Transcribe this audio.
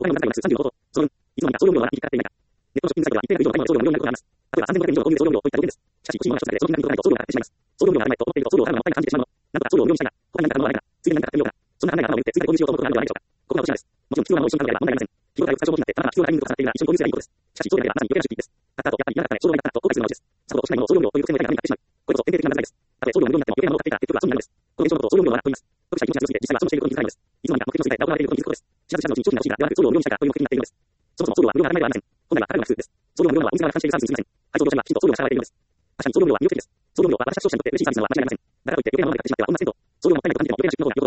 他にも残高は数35ほど。その2、いつの間にか総量量は一定化っていないか。ネットのショッピングサイトには一定な以上の総量の容量があります。例えば3500円以上の購入総量量といった要件です。しかし、欲しいものが一つだけで、その金額に届かないと総量が上がってしまいます。総量量が足りないと思っていると総量を払うのはもったいなく感じてしまうの。なんとか総量を無料にしたいが、他に何か可能はないが、ついでに何か買ってみようか。そんな考えが頭を言って追加で購入しようと思うことがあるのではないでしょうか。ここが落とし穴です。もちろん必要なものを一緒に買うのであれば問題ありません。日頃から使う商品なんて頭が必要なタイミングと重なっているなら一緒に購入すればいいことです。しかし、そうでないならまさに余計な出費です。買った後、やっぱりいらなかったね、衝動買いだったなと後悔するのが落ちです。さほど欲しないものを総量量という伏線を得たがら買ってしまう。これこそ典型的な無駄遣いです。たとえ総量が無料になっても余計なものを買っていたら結局は損になるのです。この現象のことを総量量はと言います。得したい気持ちが強すぎて実際は損をしていることに気づかないのです。いつの間にか目的の世界が行われていることに気づくことです。知らず知らずのうちに商品が欲しいが、ではなく総量を無料にしたいかという目的になっているのです。そもそも総量は無料が当たり前ではありません。本来は払うのが普通です。総量が無料なのはお店側が監視しているサービスに過ぎません。配送業者にはきちんと総量が支払われているのです。確かに総量無料は魅力的です。総量無料は私たち消費者にとって嬉しいサービスなのは間違いありません。だからといって余計なものまで買ってしまっては本末転倒。総量もったいないと感じても余計な出費の方が